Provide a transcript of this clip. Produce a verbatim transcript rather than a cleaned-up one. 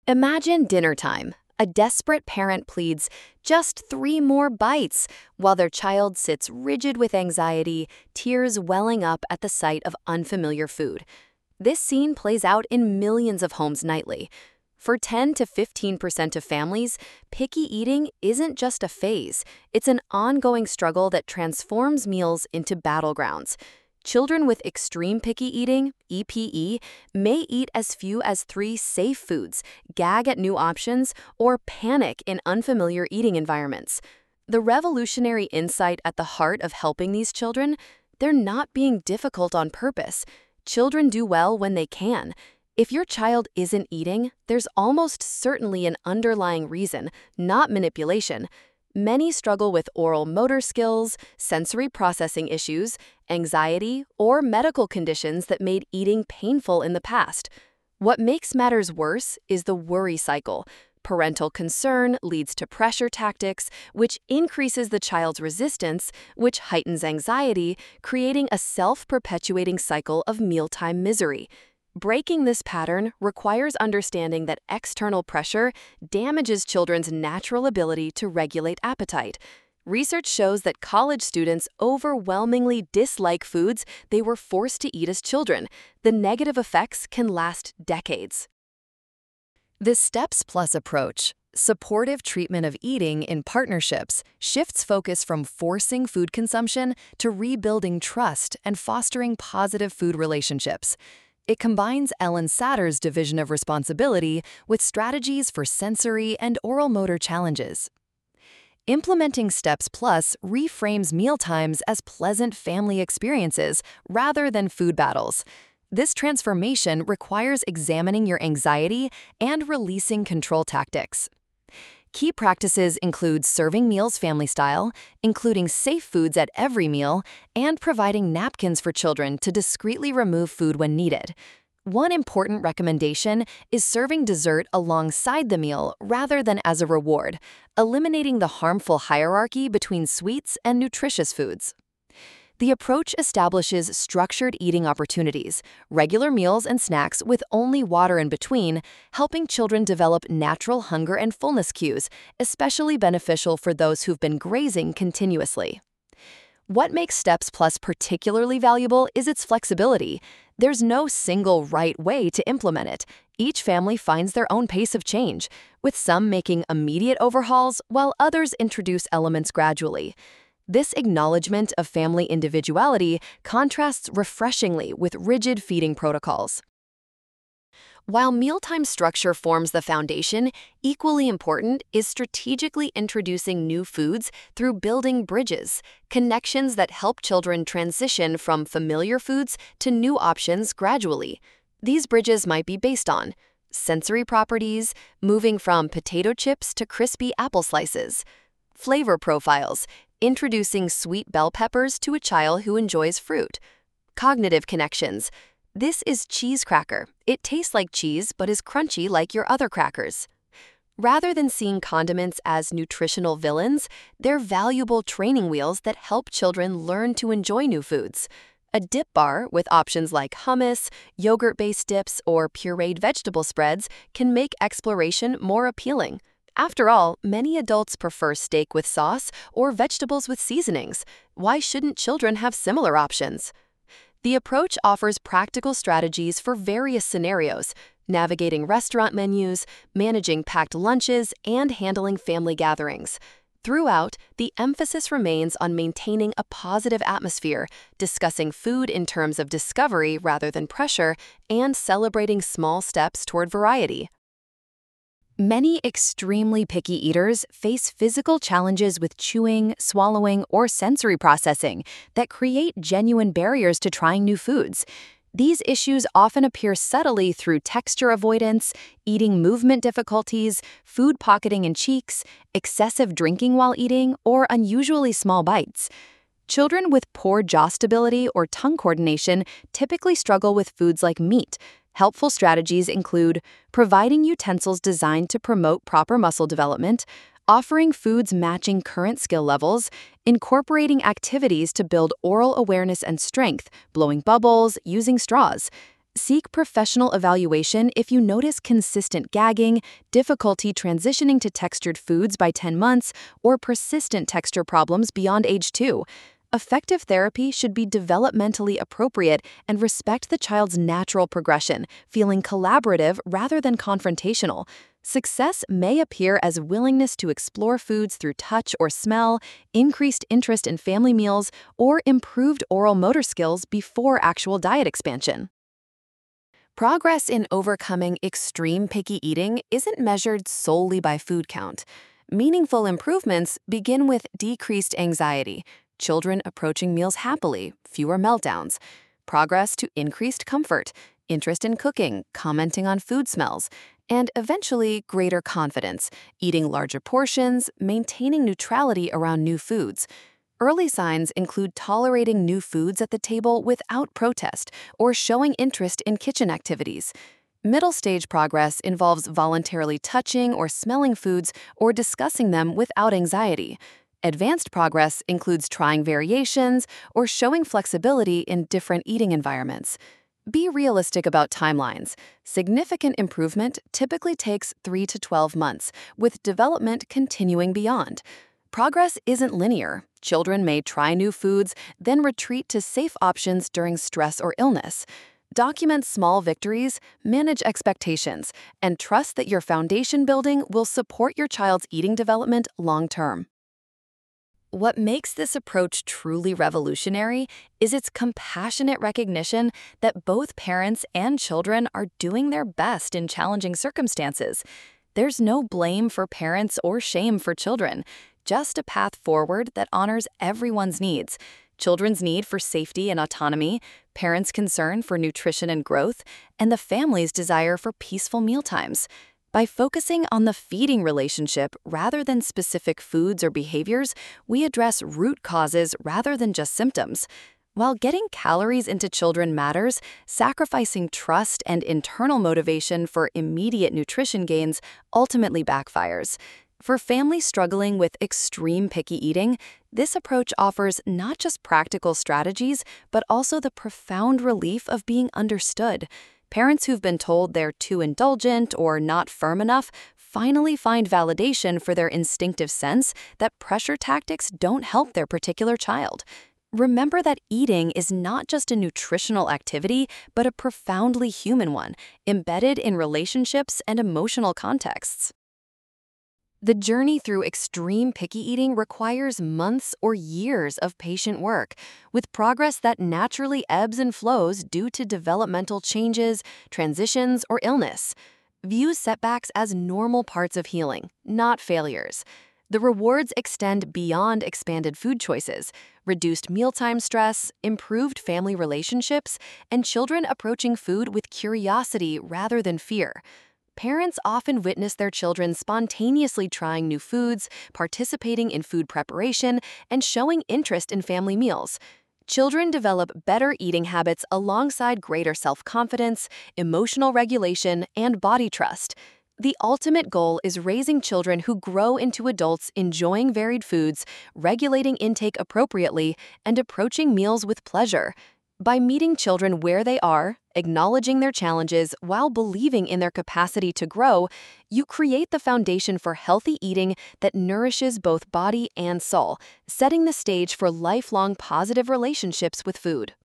Imagine dinner time. A desperate parent pleads, just three more bites, while their child sits rigid with anxiety, tears welling up at the sight of unfamiliar food. This scene plays out in millions of homes nightly. For ten to fifteen percent of families, picky eating isn't just a phase, it's an ongoing struggle that transforms meals into battlegrounds. Children with extreme picky eating, E P E, may eat as few as three safe foods, gag at new options, or panic in unfamiliar eating environments. The revolutionary insight at the heart of helping these children: they're not being difficult on purpose. Children do well when they can. If your child isn't eating, there's almost certainly an underlying reason, not manipulation. Many struggle with oral motor skills, sensory processing issues, anxiety, or medical conditions that made eating painful in the past. What makes matters worse is the worry cycle. Parental concern leads to pressure tactics, which increases the child's resistance, which heightens anxiety, creating a self-perpetuating cycle of mealtime misery. Breaking this pattern requires understanding that external pressure damages children's natural ability to regulate appetite. Research shows that college students overwhelmingly dislike foods they were forced to eat as children. The negative effects can last decades. The Steps Plus approach, supportive treatment of eating in partnerships, shifts focus from forcing food consumption to rebuilding trust and fostering positive food relationships. It combines Ellen Satter's division of responsibility with strategies for sensory and oral motor challenges. Implementing Steps Plus reframes mealtimes as pleasant family experiences rather than food battles. This transformation requires examining your anxiety and releasing control tactics. Key practices include serving meals family style, including safe foods at every meal, and providing napkins for children to discreetly remove food when needed. One important recommendation is serving dessert alongside the meal rather than as a reward, eliminating the harmful hierarchy between sweets and nutritious foods. The approach establishes structured eating opportunities, regular meals and snacks with only water in between, helping children develop natural hunger and fullness cues, especially beneficial for those who've been grazing continuously. What makes Steps Plus particularly valuable is its flexibility. There's no single right way to implement it. Each family finds their own pace of change, with some making immediate overhauls while others introduce elements gradually. This acknowledgement of family individuality contrasts refreshingly with rigid feeding protocols. While mealtime structure forms the foundation, equally important is strategically introducing new foods through building bridges, connections that help children transition from familiar foods to new options gradually. These bridges might be based on sensory properties, moving from potato chips to crispy apple slices; flavor profiles, introducing sweet bell peppers to a child who enjoys fruit; cognitive connections. This is cheese cracker. It tastes like cheese but is crunchy like your other crackers. Rather than seeing condiments as nutritional villains, they're valuable training wheels that help children learn to enjoy new foods. A dip bar with options like hummus, yogurt-based dips, or pureed vegetable spreads can make exploration more appealing. After all, many adults prefer steak with sauce or vegetables with seasonings. Why shouldn't children have similar options? The approach offers practical strategies for various scenarios: navigating restaurant menus, managing packed lunches, and handling family gatherings. Throughout, the emphasis remains on maintaining a positive atmosphere, discussing food in terms of discovery rather than pressure, and celebrating small steps toward variety. Many extremely picky eaters face physical challenges with chewing, swallowing, or sensory processing that create genuine barriers to trying new foods. These issues often appear subtly through texture avoidance, eating movement difficulties, food pocketing in cheeks, excessive drinking while eating, or unusually small bites. Children with poor jaw stability or tongue coordination typically struggle with foods like meat. Helpful strategies include providing utensils designed to promote proper muscle development, offering foods matching current skill levels, incorporating activities to build oral awareness and strength, blowing bubbles, using straws. Seek professional evaluation if you notice consistent gagging, difficulty transitioning to textured foods by ten months, or persistent texture problems beyond age two. Effective therapy should be developmentally appropriate and respect the child's natural progression, feeling collaborative rather than confrontational. Success may appear as willingness to explore foods through touch or smell, increased interest in family meals, or improved oral motor skills before actual diet expansion. Progress in overcoming extreme picky eating isn't measured solely by food count. Meaningful improvements begin with decreased anxiety, children approaching meals happily, fewer meltdowns, progress to increased comfort, interest in cooking, commenting on food smells, and eventually greater confidence, eating larger portions, maintaining neutrality around new foods. Early signs include tolerating new foods at the table without protest or showing interest in kitchen activities. Middle stage progress involves voluntarily touching or smelling foods or discussing them without anxiety. Advanced progress includes trying variations or showing flexibility in different eating environments. Be realistic about timelines. Significant improvement typically takes three to twelve months, with development continuing beyond. Progress isn't linear. Children may try new foods, then retreat to safe options during stress or illness. Document small victories, manage expectations, and trust that your foundation building will support your child's eating development long term. What makes this approach truly revolutionary is its compassionate recognition that both parents and children are doing their best in challenging circumstances. There's no blame for parents or shame for children, just a path forward that honors everyone's needs: children's need for safety and autonomy, parents' concern for nutrition and growth, and the family's desire for peaceful mealtimes. By focusing on the feeding relationship rather than specific foods or behaviors, we address root causes rather than just symptoms. While getting calories into children matters, sacrificing trust and internal motivation for immediate nutrition gains ultimately backfires. For families struggling with extreme picky eating, this approach offers not just practical strategies, but also the profound relief of being understood. Parents who've been told they're too indulgent or not firm enough finally find validation for their instinctive sense that pressure tactics don't help their particular child. Remember that eating is not just a nutritional activity, but a profoundly human one, embedded in relationships and emotional contexts. The journey through extreme picky eating requires months or years of patient work, with progress that naturally ebbs and flows due to developmental changes, transitions, or illness. View setbacks as normal parts of healing, not failures. The rewards extend beyond expanded food choices, reduced mealtime stress, improved family relationships, and children approaching food with curiosity rather than fear. Parents often witness their children spontaneously trying new foods, participating in food preparation, and showing interest in family meals. Children develop better eating habits alongside greater self-confidence, emotional regulation, and body trust. The ultimate goal is raising children who grow into adults enjoying varied foods, regulating intake appropriately, and approaching meals with pleasure. By meeting children where they are, acknowledging their challenges while believing in their capacity to grow, you create the foundation for healthy eating that nourishes both body and soul, setting the stage for lifelong positive relationships with food.